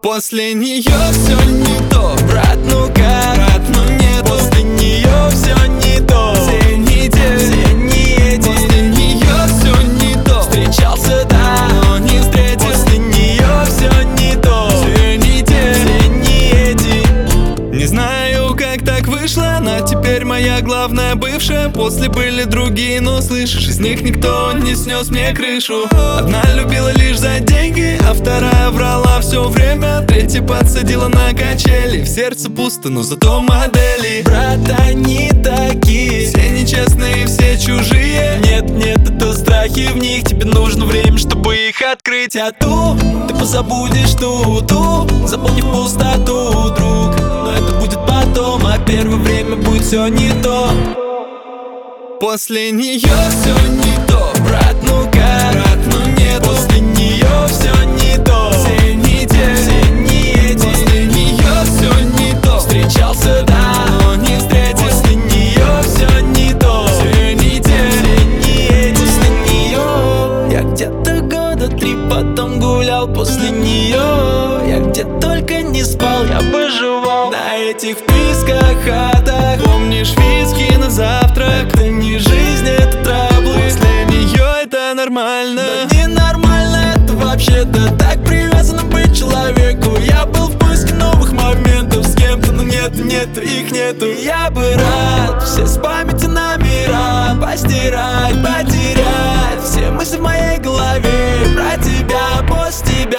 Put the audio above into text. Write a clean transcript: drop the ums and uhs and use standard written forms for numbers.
После нее все не то, брат, ну как? Брат, ну нет, после нее все не то. Все не те, все не эти. После нее все не то. Встречался, да, но не встретил. После нее все не то. Все не те, все не эти. Не знаю, как так вышло, она теперь моя главная бывшая. После были другие, но слышишь, из них никто не снес мне крышу. Одна любила лишь за деньги, а вторая врала все время. Третья подсадила на качели. В сердце пусто, но зато модели. Брат, они такие, все нечестные, все чужие. Нет, нет, это страхи в них. Тебе нужно время, чтобы их открыть. А ту ты позабудешь, ту заполнив пустоту, друг. Но это будет потом, а первое время будет все не то. После нее все не то, брат, ну как? Брат, ну нет, после нее все не то. Все не те, все не эти. После нее все не то. Встречался, да, но не встретил. После нее все не то. Все не те, все не эти. После нее я где-то года 3 потом гулял. После нее я где только не спал, я выживал на этих вписках, хатах. Помнишь виски на завтрак? Это не жизнь, это траблы. После нее это нормально. Но ненормально это вообще-то. Так привязано быть человеку. Я был в поиске новых моментов с кем-то, но нет, их нету. Я бы рад все с памяти номера постирать, потерять все мысли в моей голове про тебя, после тебя.